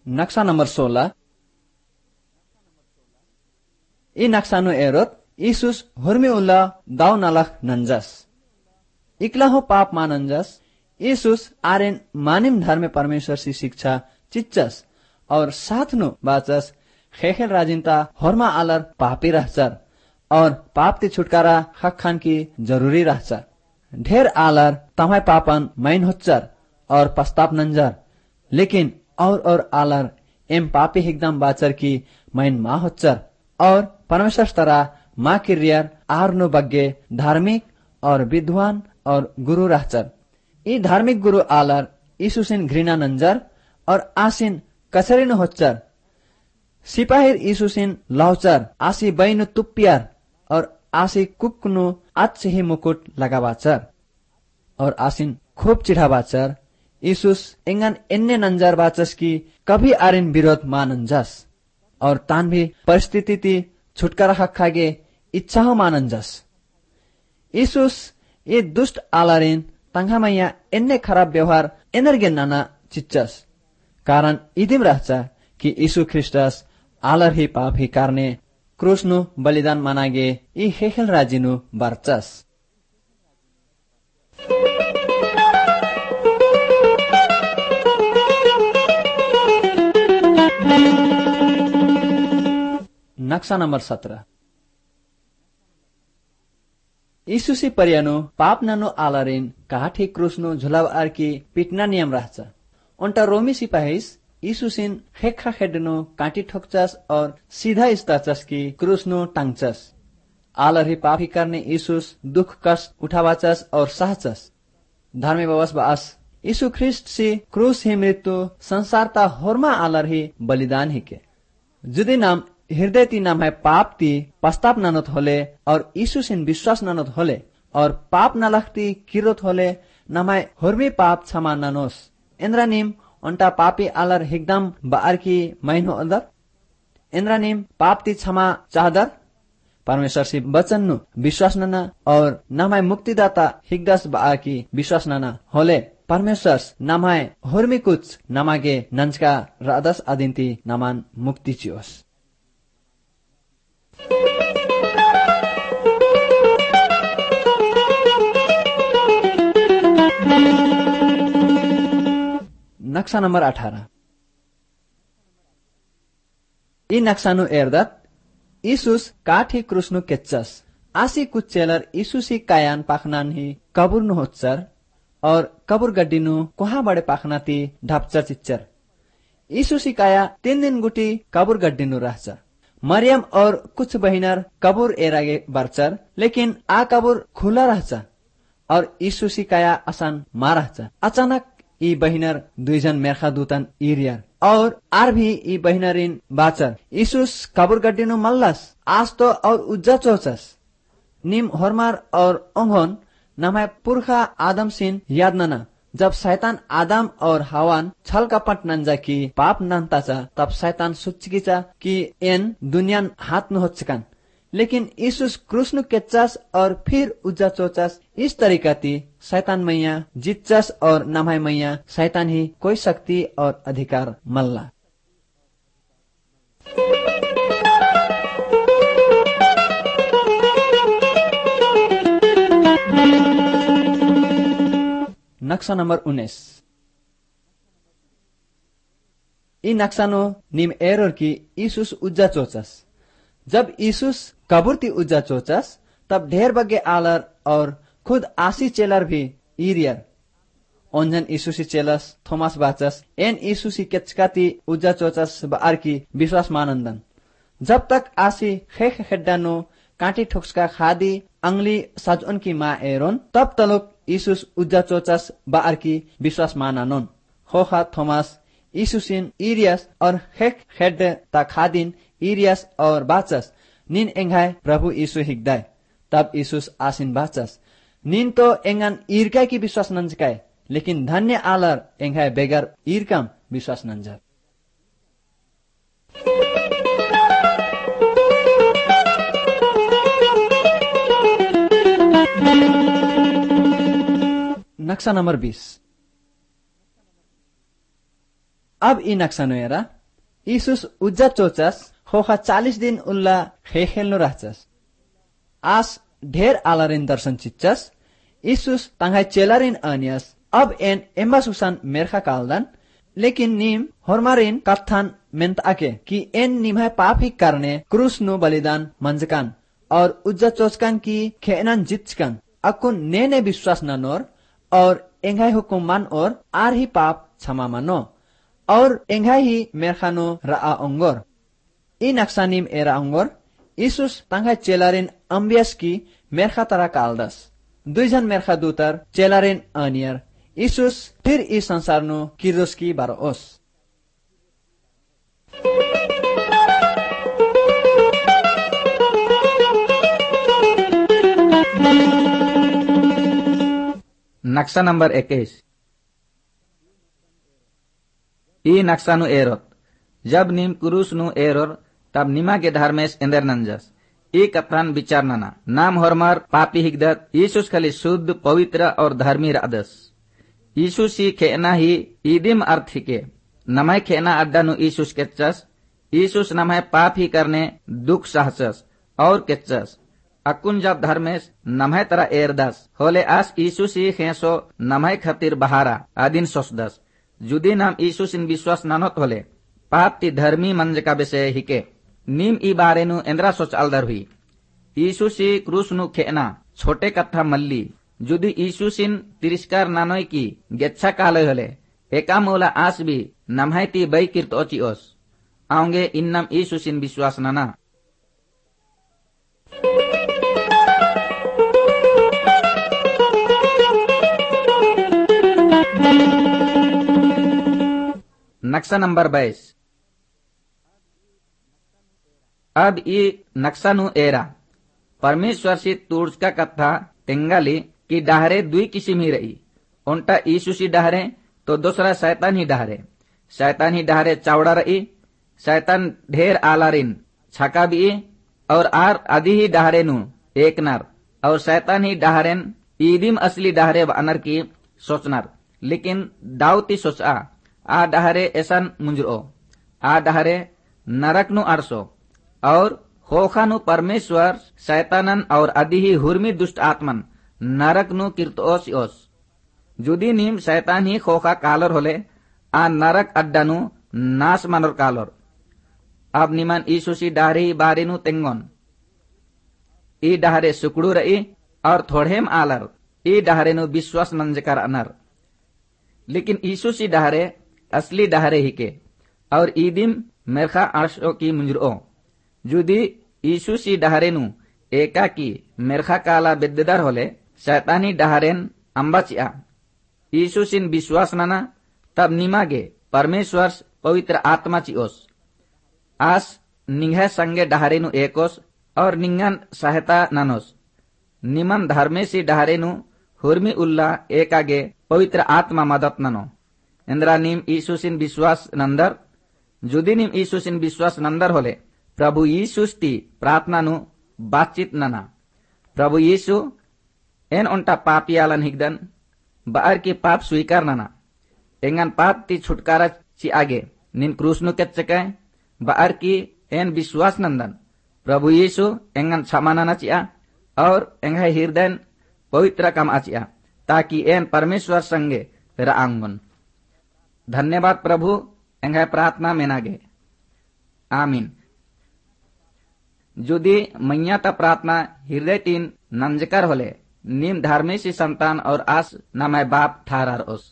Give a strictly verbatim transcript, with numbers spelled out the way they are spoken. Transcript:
नक्सा नम्बर सोह्र। यी नक्सानु एरोत इसूस हुर्मी उल्ला दाउ नलख नन्जस इक्ला हो पाप मानन्जस इसूस आर्यन मानिम धर्म परमेश्वर सी शिक्षा चिच्चस और साथनु बाचस खेखेल राजिन्ता होर्मा आलर पापी रहचर और पाप ती छुटकारा हक खान की जरूरी रहचर। ढेर आलर तमाय पापन मैन होच्चर और पस्ताप नंजर लेकिन और और आलर एम पापी एकदम बाचर की मैन मा होच्चर और परमेश्वर तरा माँ किरियर आर्नो बग्गे धार्मिक और विद्वान और गुरु रहचर। यी धार्मिक गुरु आलर ईसुसिन घृणा नंजर और आसिन कचरिन होच्चर। सिपाहिर ईसुसिन लौचर आसी बैनु तुप्पियार और आसी कुक्नु आच्छही मुकुट लगाबाचर और आसिन खूब चिढ़ाबाचर। ईसुस एंगन एन्ने नंजर बाचस की कभी आरिन विरोध मानंजस और तान भी परिस्थिति ती छुटकारा खागे इच्छा हो मानंजस। ईसुस ये दुष्ट आलारिन तंगामैया एन्ने खराब व्यवहार एनर्गे नाना चिच्चस कारण इदिम रहचा कि यीशु ख्रिस्टस आलर ही पाप ही कारने क्रूसनु बलिदान मानागे यी हेखेल राजिनु बार्चस। नक्सा नम्बर सत्र। यीशुसी परियानु पाप नानु आलारिन काठी क्रूसनु झुलाव आर्की पिटना नियम रहछ। उन्टा रोमी सिपाहीस यीशुसिन खेखा खेडनु काटी ठोक्चस और सीधा इस्ताचस की क्रूसनु टांगचस। आलर ही पापी करने यीशुस दुख कष्ट उठावाचस और सहचस। धर्मे बवस बास यीशु ख्रिस्ट सी क्रूस ही मृत्यु संसारता होर्मा आलर ही बलिदान ही के जुदी नाम हृदय ती नाम है पाप ती पस्ताप ननत होले और यीशु सिन विश्वास ननत होले और पाप नलखती किरोत होले नमाय होर्मी पाप क्षमा ननोस इंद्रा नीम उन्टा पापी आलर हिकदम बार की महीनो अदर इंद्रा नीम पाप ती क्षमा चाहदर परमेश्वर सी वचन नु विश्वास नना और नमाय मुक्तिदाता हिकदस बार की विश्वास नना होले परमेश्वर नमाय होर्मी कुछ नमागे नंजका रादस आदिन्ती नमान मुक्ति चियोस। नक्सा नम्बर अठारह। यी नक्सानु एर्दत यीशुस काठी क्रूसनु केच्चस आसी कुच्चेलर यीशुसी कायान पाखनान ही कबुरनु होच्चर और कबुर गड्डिनु कुहा बड़े पाखना ती ढापचर चिच्चर। यीशुसी काया तीन दिन गुटी कबुर गड्डिनु रहछ। मरियम और कुछ बहिनर कबुर एरागे बर्चर लेकिन आ कबुर खुला रहछ और यीशुसी काया असान मा रहछ। अचानक यी बहिनर दुईजन मेर्खा दूतन इरियर और आर भी यी बहिनरिन बाचर यीशुस कबुर गड्डिनु मल्लस आज तो और उज्जा चोचस निम होर्मार और ओंघोन नमाय पुरखा आदम सिन याद नना जब शैतान आदम और हवान छल कपट नंजा की पाप नंताचा तब शैतान सुचिकिचा कि एन दुनियान हाथ नु होचकन लेकिन यीशुस क्रूसनु केच्चस और फिर उज्जा चोचस इस तरीका ती शैतान मैया जितचस और नमाय मैया शैतान ही कोई शक्ति और अधिकार मल्ला। नक्सा नंबर उन्नीस। ई नक्सानो निम एरोर की यीशुस उज्जा चोचस जब यीशुस कबूरती उज्जा चोचस तब ढेर बगे आलर और खुद आसी चेलर भी इरियर ओंजन यीशुसी चेलस थोमास बाचस एन यीशुसी केचकाती उज्जा चोचस बार की विश्वास मानंदन जब तक आसी खेख खेड्डानो काटी ठोक्सका खादी अंगली सजन की माँ एरोन तब तलोक यीशुस उज्जा चोचस बार की विश्वास मानानोन खोखा थोमास यीशुसिन इरियस और खेख खेड ता खादिन इरियस और बाचस निन एंगाय प्रभु यीशु हिगदाय तब यीशुस आसिन बाचस निन तो एंगन ईरका की विश्वास नंजकाय लेकिन धन्य आलर एंगाय बेगर ईरकम विश्वास नंजर। नक्सा नंबर बीस। अब ई नक्सा नो हेरा ईसुस उज्जा चोचस खोखा चालीस दिन उल्ला खे खेल्नु राख्छस्। आस ढेर आलारिन दर्शन चिच्चस ईसुस तंगाई चेलारिन अनियस अब एन एम्बा सुसान मेरखा कालदन लेकिन नीम होरमारिन कथान मेंत आके कि एन निमाय पाप ही करने क्रूस नु बलिदान मंजकान और उज्जा चोचकान की खेनान जितकान अकुन ने ने विश्वास ननोर और एंगाई हुकुम मान और आर ही पाप क्षमा मानो और एंगाई ही मेरखानो रा अंगोर इ नक्सानिम एरा अंगोर ईसुस तंगाई चेलारिन अम्बियस की मेरखा तरा कालदस दुईजन मेरखा दूतर चेलारिन अनियर ईसुस फिर इस संसार नु किरोस की बारोस। नक्शा नंबर इक्कीस। ई नक्शा नु एरोत जब नीम कुरुस नु एरोर तब निमा के धर्मेश इंदर नंजस ई कथान विचार नाना नाम हरमार पापी हिगदत यीशुस खाली शुद्ध पवित्र और धर्मी रादस यीशुस ही खेना ही ईदिम अर्थ ही के नमाय खेना अड्डा नु यीशुस केचस यीशुस नमाय पाप ही करने दुख सहचस और केचस अकुन जब धर्मेश नमाय तरह एरदस होले आस यीशुस ही खेसो नमाय खातिर बहारा आदिन सोचदस जुदी नाम यीशुस इन विश्वास नानोत होले पाप ती धर्मी मंज का विषय ही के नीम ई बारे नु इंद्रा सोच अलदर हुई यीशुस ही क्रूस नु खेना छोटे कथा मल्ली जुदी यीशुसिन तिरस्कार नानोय की गेच्छा कालय होले एका मोला आस भी नमहायती बै किर्त ओची ओस आऊंगे इन्नम यीशुसिन विश्वास नाना। नक्शा नंबर बाईस। अब ये नक्शा नु एरा परमेश्वर से तुर्स का कथा तेंगाली की डहरे दुई किस्म ही रही उनटा यीशुसी डहरे तो दूसरा शैतान ही डहरे शैतान ही डहरे चावड़ा रही शैतान ढेर आलारिन छका भी और आर आदि ही डहरे नु एक नर और शैतान ही डहरेन ईदिम असली डहरे अनर की सोचनार लेकिन दाऊती सोचा आ डहरे ऐसा मुंजरो आ डहरे नरक नु अरसो और होखा नु परमेश्वर शैतानन और आदि ही हुर्मी दुष्ट आत्मन नरक नु किर्तोस ओस जुदी नीम शैतान ही खोखा कालर होले आ नरक अड्डा नु नाश मनोर कालर अब निमान यीशुसी डाहरे बारे नु तेंगोन ई डाहरे सुकड़ू रही और थोड़ेम आलर ई डाहरे नु विश्वास नंजकार अनर लेकिन यीशुसी डाहरे असली डाहरे ही के और ईदिम मेरखा आशो की मुंजरो जुदी यीशुसी डाहरे नु एका की मेरखा काला बिद्ददार होले शैतानी डहरेन अंबाचिया यीशुसिन विश्वास नाना तब निमागे परमेश्वर पवित्र आत्मा चिओस आस निंगे संगे डहरे नु एकोस और निंगन सहायता नानोस निमन धर्मेसी डहरे नु हुर्मी उल्ला एकागे पवित्र आत्मा मदत नानो इंद्रा नीम यीशुसिन विश्वास नंदर जुदी नीम यीशुसिन विश्वास नंदर होले प्रभु यीशुस ती प्रार्थना नु बातचीत नाना प्रभु यीशु एन उनटा पापियालन हिगदन बार की पाप स्वीकार नाना एंगन पाप ती छुटकारा ची आगे निन क्रूस नु केचके बार की एन विश्वास नंदन प्रभु यीशु एंगन क्षमा नाना चिया और एंगा हृदय पवित्र काम आचिया ताकि एन परमेश्वर संगे रांगन धन्यवाद प्रभु एंगा प्रार्थना मेनागे आमीन। जुदी मैयाता प्रार्थना हृदय तीन नंजकर होले नीम धार्मेसी संतान और आस नामाय बाप ठारार ओस।